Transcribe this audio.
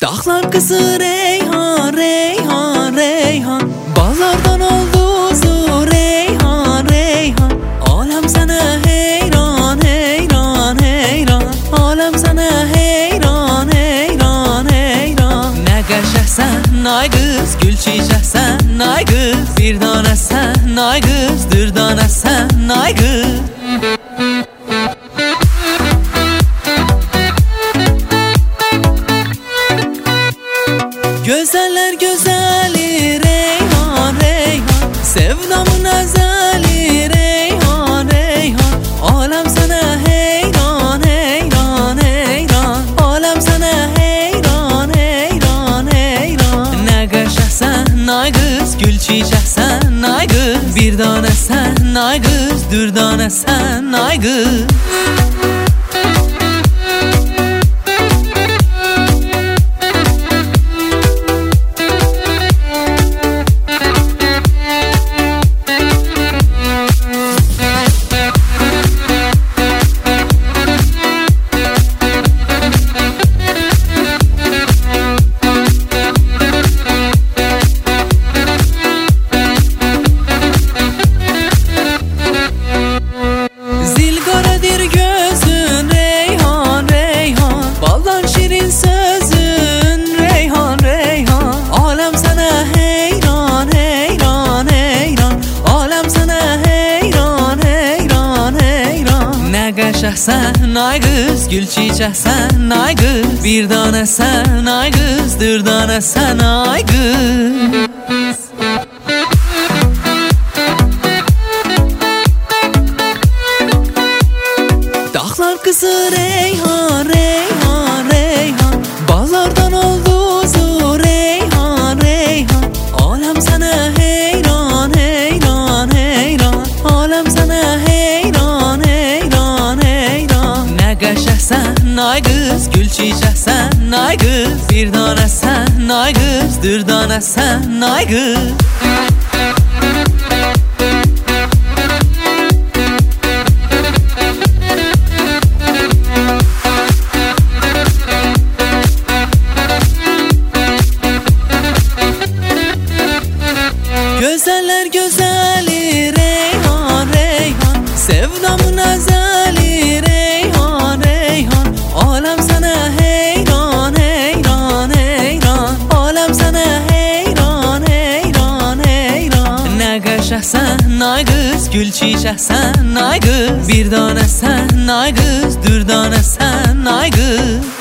Dağlar kızı Reyhan, Reyhan, Reyhan. Ballardan oldu zu Reyhan, Reyhan. Alem sana heyran, heyran, heyran. Alem sana heyran, heyran, heyran. Ne qəşəksən ay qız, gül çiçəksən ay qız. Bir danəsən ay qız, dürdanəsən ay qız. Gözeller gözeli Reyhan, Reyhan. Sevdamın ezeli Reyhan, Reyhan. Alem sana heyran, heyran, heyran. Alem sana heyran, heyran, heyran. Ne qəşəksən ay qız, gül çiçəksən ay qız. Bir danəsən ay qız, dürdanəsən ay qız. Qəşəksən ay qız, gül çiçəksən ay qız. Bir danəsən ay qız, dürdanəsən ay qız. Dağlar kızı Reyhan, Reyhan, Reyhan. Ballardan oldu zu Reyhan, Reyhan. Alem sana heyran, heyran, heyran. Alem sana heyran, heyran, heyran. Ne qəşəksən ay qız, gül çiçəksən ay qız. Bir danəsən ay qız, dürdanəsən ay qız. Gözeller gözeli Reyhan, Reyhan. Sevdamın ezeli Reyhan, Reyhan. Alem sana heyran, heyran, heyran. Alem sana heyran, heyran, heyran. Ne qəşəksən ay qız, gül çiçəksən ay qız. Bir danəsən ay qız, dürdanəsən ay qız.